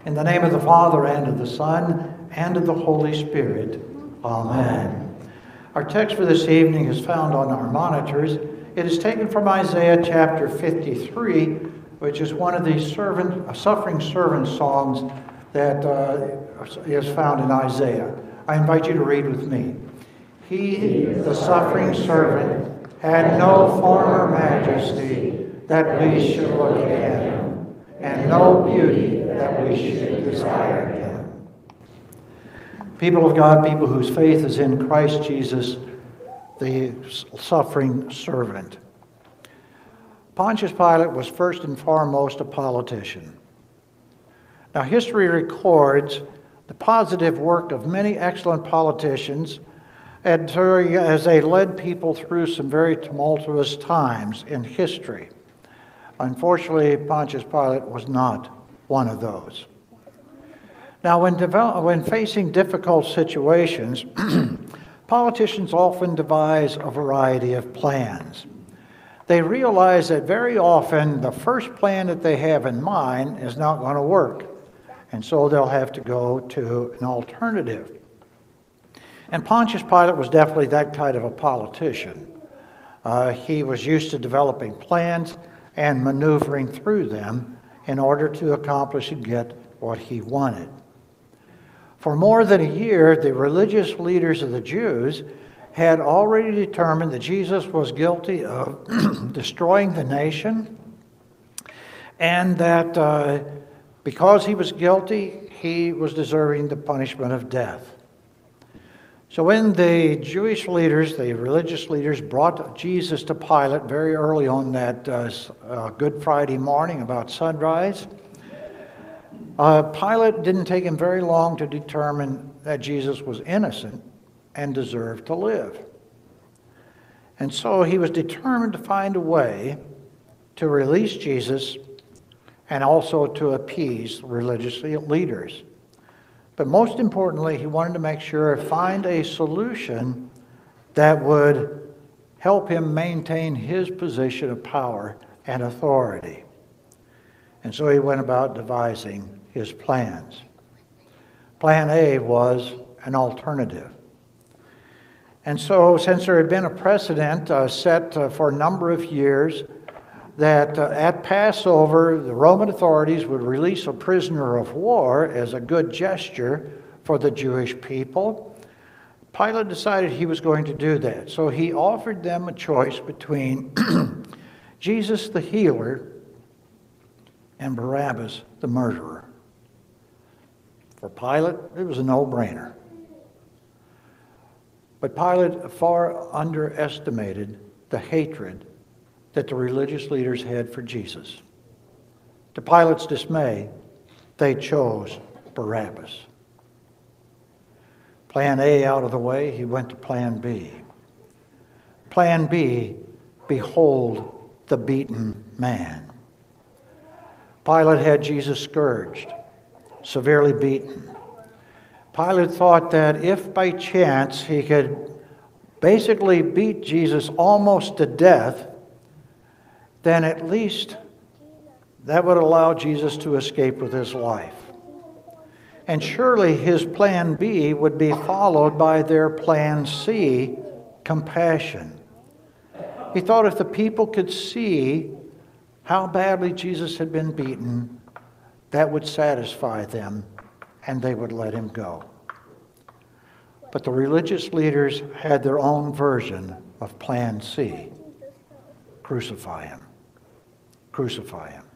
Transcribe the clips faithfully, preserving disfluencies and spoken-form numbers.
In the name of the Father, and of the Son, and of the Holy Spirit. Amen. Our text for this evening is found on our monitors. It is taken from Isaiah chapter fifty-three, which is one of the servant, suffering servant songs that uh, is found in Isaiah. I invite you to read with me. He, the suffering servant, had no former majesty that we should look at him, and no beauty that we should desire him. People of God, people whose faith is in Christ Jesus, the suffering servant. Pontius Pilate was first and foremost a politician. Now, history records the positive work of many excellent politicians as they led people through some very tumultuous times in history. Unfortunately, Pontius Pilate was not one of those. Now, when, develop, when facing difficult situations, politicians often devise a variety of plans. They realize that very often the first plan that they have in mind is not going to work, and so they'll have to go to an alternative. And Pontius Pilate was definitely that kind of a politician. Uh, he was used to developing plans and maneuvering through them in order to accomplish and get what he wanted. For more than a year, the religious leaders of the Jews had already determined that Jesus was guilty of destroying the nation, and that uh, because he was guilty, he was deserving the punishment of death. So when the Jewish leaders, the religious leaders, brought Jesus to Pilate very early on that uh, uh, Good Friday morning about sunrise, uh, Pilate didn't take him very long to determine that Jesus was innocent and deserved to live. And so he was determined to find a way to release Jesus and also to appease religious leaders. But most importantly, he wanted to make sure find a solution that would help him maintain his position of power and authority. And so he went about devising his plans. Plan A was an alternative. And so, since there had been a precedent uh, set uh, for a number of years that uh, at Passover, the Roman authorities would release a prisoner of war as a good gesture for the Jewish people, Pilate decided he was going to do that. So he offered them a choice between Jesus the healer and Barabbas the murderer. For Pilate, it was a no-brainer. But Pilate far underestimated the hatred that the religious leaders had for Jesus. To Pilate's dismay, they chose Barabbas. Plan A out of the way, he went to Plan B. Plan B, behold the beaten man. Pilate had Jesus scourged, severely beaten. Pilate thought that if by chance he could basically beat Jesus almost to death, then at least that would allow Jesus to escape with his life. And surely his plan B would be followed by their plan C, compassion. He thought if the people could see how badly Jesus had been beaten, that would satisfy them and they would let him go. But the religious leaders had their own version of plan C. Crucify him. Crucify him.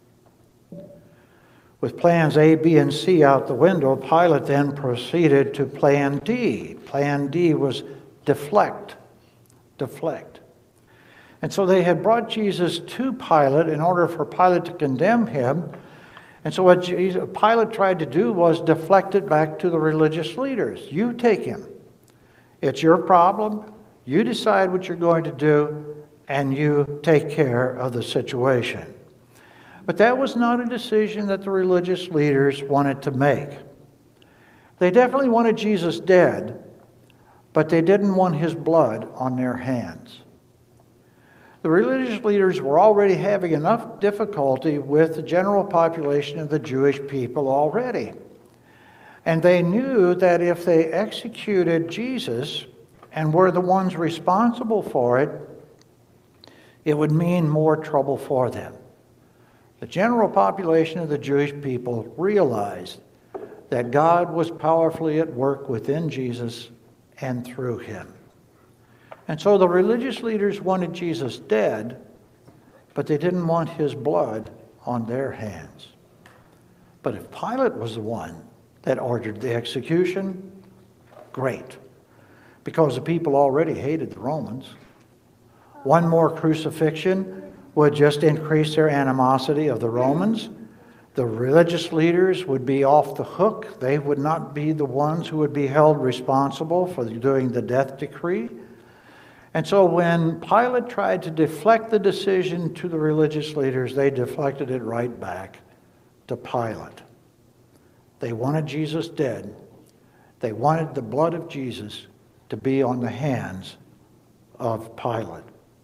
With plans A, B, and C out the window, Pilate then proceeded to plan D. Plan D was deflect. Deflect. And so they had brought Jesus to Pilate in order for Pilate to condemn him. And so what Jesus, Pilate tried to do was deflect it back to the religious leaders. You take him. It's your problem. You decide what you're going to do, and you take care of the situation. But that was not a decision that the religious leaders wanted to make. They definitely wanted Jesus dead, but they didn't want his blood on their hands. The religious leaders were already having enough difficulty with the general population of the Jewish people already. And they knew that if they executed Jesus and were the ones responsible for it, it would mean more trouble for them. The general population of the Jewish people realized that God was powerfully at work within Jesus and through him. And so the religious leaders wanted Jesus dead, but they didn't want his blood on their hands. But if Pilate was the one that ordered the execution, great, because the people already hated the Romans. One more crucifixion would just increase their animosity of the Romans. The religious leaders would be off the hook. They would not be the ones who would be held responsible for doing the death decree. And so when Pilate tried to deflect the decision to the religious leaders, they deflected it right back to Pilate. They wanted Jesus dead. They wanted the blood of Jesus to be on the hands of Pilate.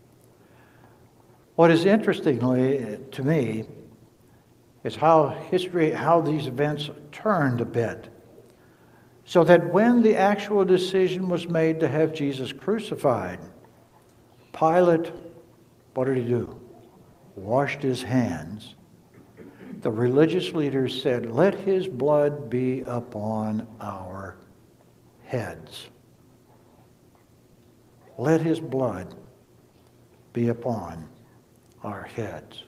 What is interestingly to me is how history, how these events turned a bit. So that when the actual decision was made to have Jesus crucified, Pilate, what did he do? Washed his hands. The religious leaders said, "Let his blood be upon our heads. Let his blood be upon our heads."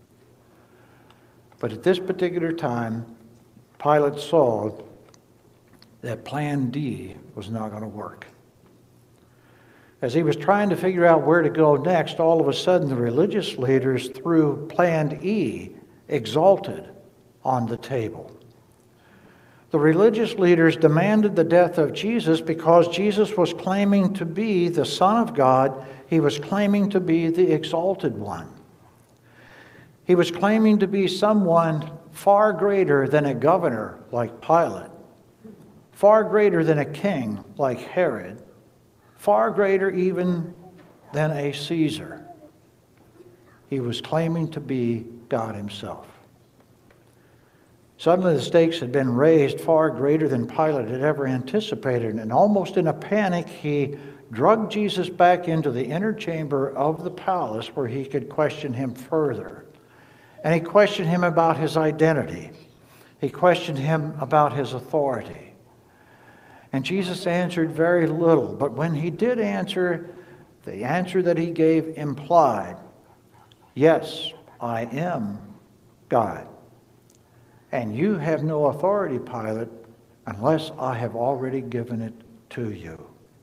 But at this particular time, Pilate saw that Plan D was not going to work. As he was trying to figure out where to go next, all of a sudden the religious leaders threw Plan E, exalted, on the table. The religious leaders demanded the death of Jesus because Jesus was claiming to be the Son of God. He was claiming to be the exalted one. He was claiming to be someone far greater than a governor like Pilate, far greater than a king like Herod, far greater even than a Caesar. He was claiming to be God himself. Suddenly the stakes had been raised far greater than Pilate had ever anticipated, and almost in a panic, he drugged Jesus back into the inner chamber of the palace where he could question him further. And he questioned him about his identity. He questioned him about his authority. And Jesus answered very little, but when he did answer, the answer that he gave implied, "Yes, I am God. And you have no authority, Pilate, unless I have already given it to you."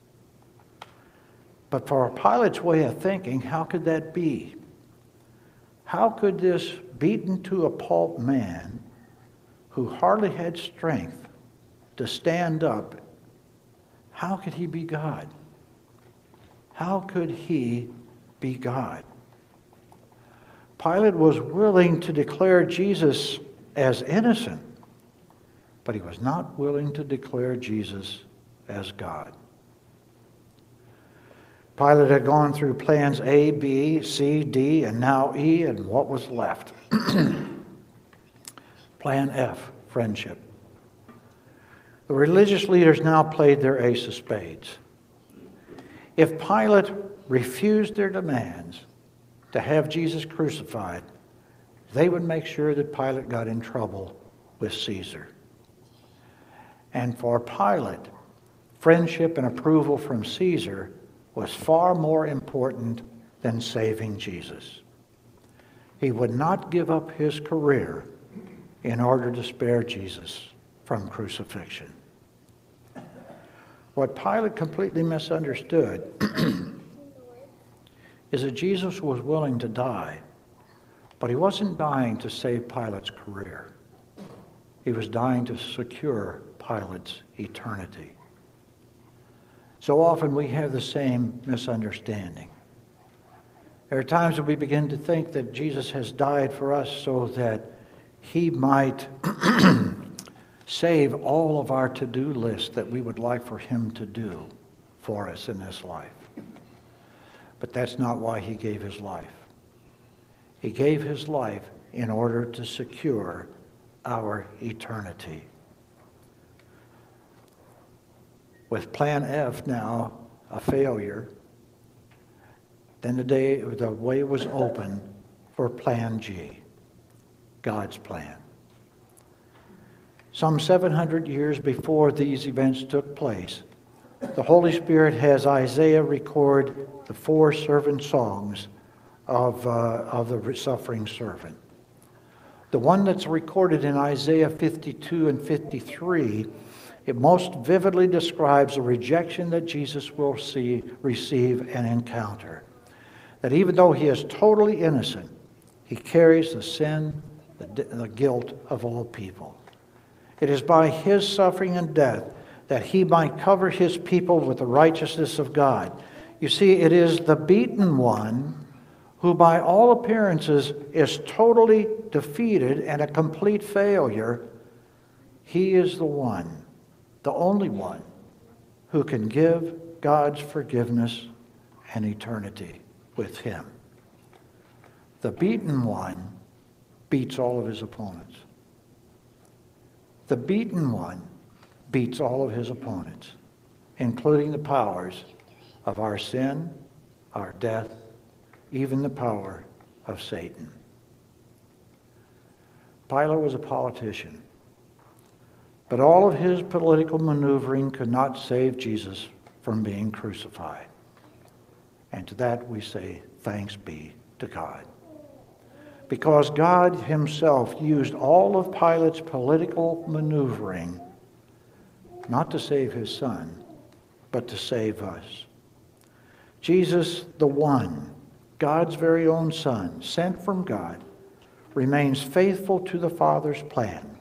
But for Pilate's way of thinking, how could that be? How could this beaten to a pulp man who hardly had strength to stand up, how could he be God? How could he be God? Pilate was willing to declare Jesus as innocent, but he was not willing to declare Jesus as God. Pilate had gone through plans A, B, C, D, and now E, and what was left? Plan F, friendship. The religious leaders now played their ace of spades. If Pilate refused their demands to have Jesus crucified, they would make sure that Pilate got in trouble with Caesar. And for Pilate, friendship and approval from Caesar was far more important than saving Jesus. He would not give up his career in order to spare Jesus from crucifixion. What Pilate completely misunderstood is that Jesus was willing to die, but he wasn't dying to save Pilate's career. He was dying to secure Pilate's eternity. So often we have the same misunderstanding. There are times when we begin to think that Jesus has died for us so that he might save all of our to-do list that we would like for him to do for us in this life. But that's not why he gave his life. He gave his life in order to secure our eternity. With Plan F now a failure, then the day the way was open for Plan G, God's plan. Some seven hundred years before these events took place, the Holy Spirit has Isaiah record the four servant songs of, uh, of the suffering servant. The one that's recorded in Isaiah fifty-two and fifty-three, it most vividly describes the rejection that Jesus will see, receive and encounter. That even though he is totally innocent, he carries the sin, the, the guilt of all people. It is by his suffering and death that he might cover his people with the righteousness of God. You see, it is the beaten one who by all appearances is totally defeated and a complete failure. He is the one, the only one, who can give God's forgiveness and eternity with him. The beaten one beats all of his opponents. The beaten one beats all of his opponents, including the powers of our sin, our death, even the power of Satan. Pilate was a politician, but all of his political maneuvering could not save Jesus from being crucified. And to that we say, thanks be to God. Because God himself used all of Pilate's political maneuvering not to save his son, but to save us. Jesus, the one, God's very own Son, sent from God, remains faithful to the Father's plan.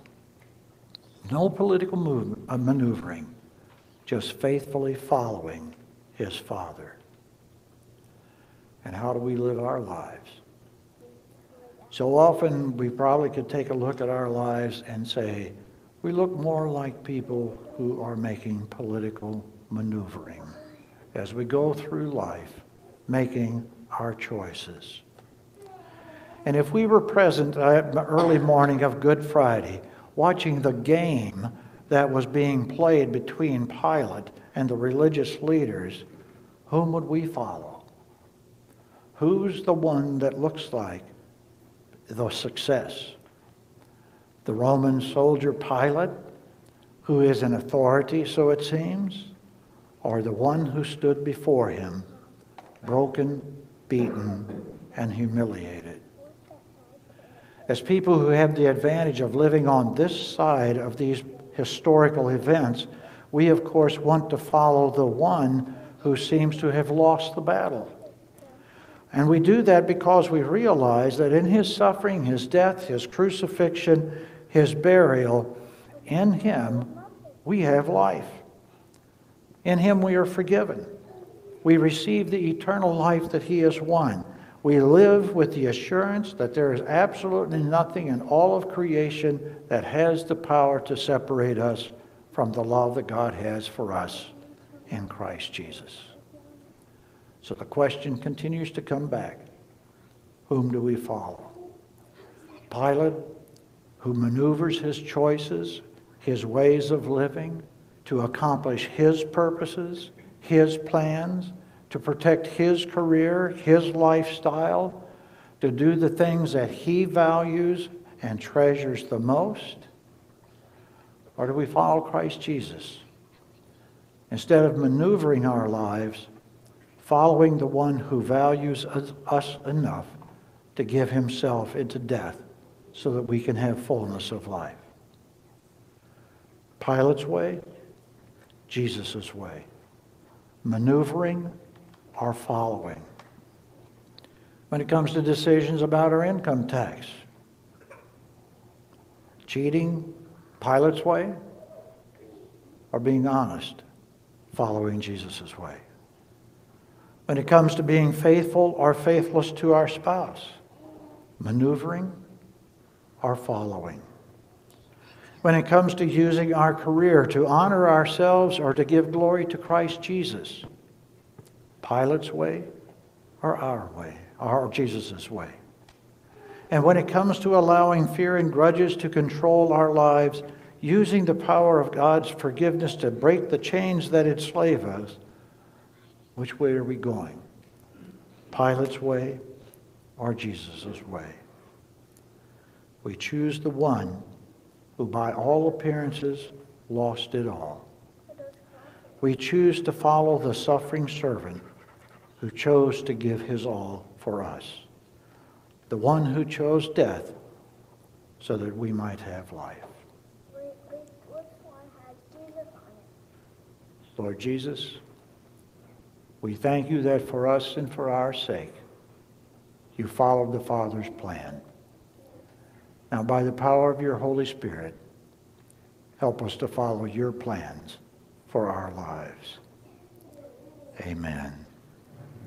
No political movement, uh, maneuvering, just faithfully following his Father. And how do we live our lives? So often we probably could take a look at our lives and say, we look more like people who are making political maneuvering as we go through life, making our choices. And if we were present at the early morning of Good Friday, watching the game that was being played between Pilate and the religious leaders, whom would we follow? Who's the one that looks like the success? The Roman soldier Pilate, who is an authority, so it seems, or the one who stood before him, broken, beaten, and humiliated? As people who have the advantage of living on this side of these historical events, we of course want to follow the one who seems to have lost the battle. And we do that because we realize that in his suffering, his death, his crucifixion, his burial, in him we have life. In him we are forgiven. We receive the eternal life that he has won. We live with the assurance that there is absolutely nothing in all of creation that has the power to separate us from the love that God has for us in Christ Jesus. So the question continues to come back. Whom do we follow? Pilate, who maneuvers his choices, his ways of living to accomplish his purposes, his plans, to protect his career, his lifestyle, to do the things that he values and treasures the most? Or do we follow Christ Jesus? Instead of maneuvering our lives, following the one who values us enough to give himself into death so that we can have fullness of life. Pilate's way, Jesus' way. Maneuvering or following. When it comes to decisions about our income tax, cheating, Pilate's way, or being honest, following Jesus' way. When it comes to being faithful or faithless to our spouse, maneuvering or following. When it comes to using our career to honor ourselves or to give glory to Christ Jesus, Pilate's way or our way, or Jesus' way? And when it comes to allowing fear and grudges to control our lives, using the power of God's forgiveness to break the chains that enslave us, which way are we going? Pilate's way or Jesus' way? We choose the one who by all appearances lost it all. We choose to follow the suffering servant who chose to give his all for us, the one who chose death so that we might have life. Wait, wait, which one has Jesus on it? Lord Jesus, we thank you that for us and for our sake, you followed the Father's plan. Now, by the power of your Holy Spirit, help us to follow your plans for our lives. Amen.